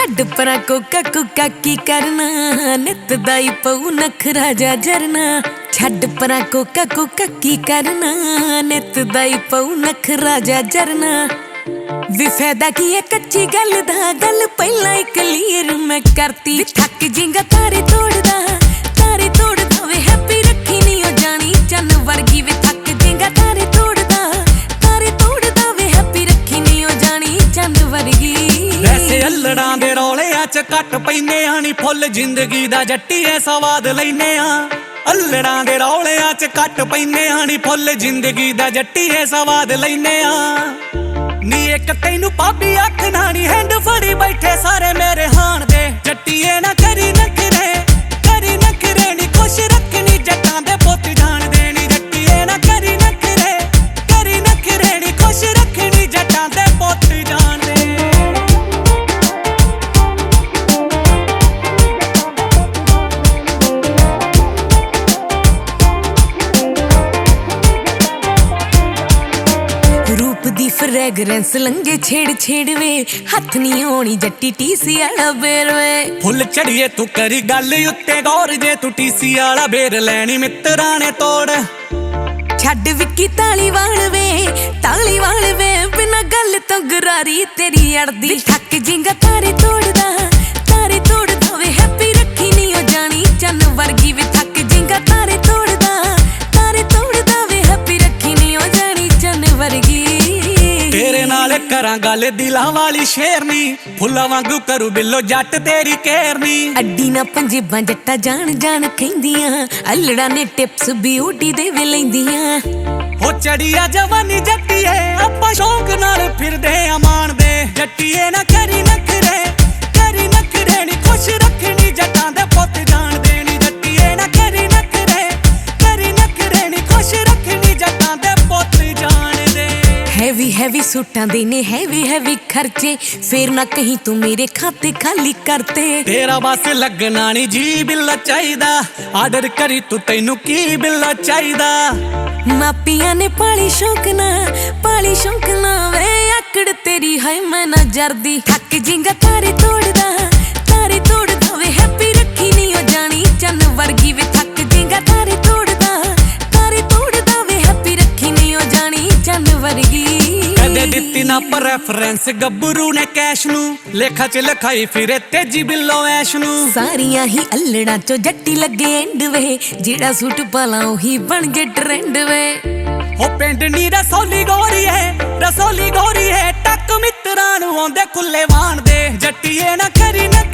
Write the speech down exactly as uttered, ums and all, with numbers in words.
छड्ड परा Coca Coca की करना, नित दाई पऊ नखरा जा जरना। छड्ड परा कोका कोका की करना, नित दाई पऊ नखरा जा जरना। वी फायदा की है कच्ची गल दा, गल पहला ही क्लीयर मैं करती। थक जिंगा तारे तोड़दा, तारे तोड़दा वे हैप्पी रखी नहीं हो जानी चन वर्गी। वे थक जिंगा तारे तोड़दा, तारे तोड़दा वे हैप्पी रखी नहीं हो जानी चन वर्गी। वैसे अल्लड़ां दे रौलियां च घट पैंदे आ नी, फुੱਲ जिंदगी दा जट्टीए स्वाद लैने आ। अल्लड़ां दे रौलियां च घट पैंदे आ नी, फुੱਲ जिंदगी दा जट्टीए स्वाद लैने आ। नी एक तैनू भाभी आखना नी, हैंड फड़ी बैठे सारे मेरे हाण दे। जट्टीए ना करी नखरे, करी नखरे नी, खुश रखनी जट्टां दे पुੱਤ जान दे नी। जट्टीए ना करी नखरे, करी नखरे नी, खुश रखनी जट्टां दे पुੱਤ जान दे। रूप दी फ्रैगरेंस लंगे छेड़ छेड़ वे, हथ नहीं होनी जट्टी टीसी आला बेर वे। फुੱਲ चढ़िए तू करी गल उत्ते गौर, जे तू टीसी आला बेर लैनी मित्तरां ने तोड़। छड्ड विक्की ताली वाल वे, ताली वाल वे, बिना गल तो गरारी तेरी अड़दी। थक जिंगा तारे तोड़दा, तारे तोड़दा वे हैप्पी रखी नहीं हो जानी चन वर्गी। वे थक जिंगा तारे तोड़दा, तारे तोड़दा वे हैप्पी रखी नहीं हो जानी चन वर्गी। तेरे नाल करां गल दिलां वाली शेरनी, फुल्लां वांगू करू बिल्लो जट तेरी केरनी। अड्डी ना पंजेबां जट्टा जान जान कहंदियां, अल्लड़ा ने टिप्स ब्यूटी दे वे लैंदियां। हो चढ़िया जवानी जट्टीए, आपां शौक नाल फिरदे आ मान दे। जट्टीए ना करी नखरे, करी नखरे नी, खुश रखनी जट्टां दे पुੱਤ जान दे नी। जट्टीए ना करी नखरे, करी नखरे नी, खुश रखनी जट्टां दे पुੱਤ जान दे। हैवी हैवी सूटां दे ने हैवी हैवी खर्चे, फिर ना कहीं तू मेरे खाते खाली करते। तेरा बस लगना नी जी बिल्ला चाहिदा, आर्डर करी तू तैनू की बिल्ला चाहिदा। मापिया ने पाली शौक ना, पाली शौक ना वे, आकड़ तेरी है मैं ना जरदी। थक जिंगा तारे तोड़दा, तारे तोड़दा वे हैप्पी रखी नहीं हो जानी चन वर्गी। वे थक जिंगा तारे तोड़दा, तारे तोड़दा वे हैप्पी रखी नहीं हो जानी चन वर्गी। कदे दित्ती ना प्रेफरेंस गब्बरू ने कैश नू, लेखा च लिखाई फिरे तेजी बिल्लो ऐश नू। सारियां ही अल्लड़ां चो जट्टी लगे एंड वे, जेड़ा सूट पाला ओही बन जे ट्रेंड वे। हो पिंड नी रसौली गोरी है, रसौली गोरी है, टक मित्तरां नू आउंदे खुले वाण दे। जट्टीए ना करी ना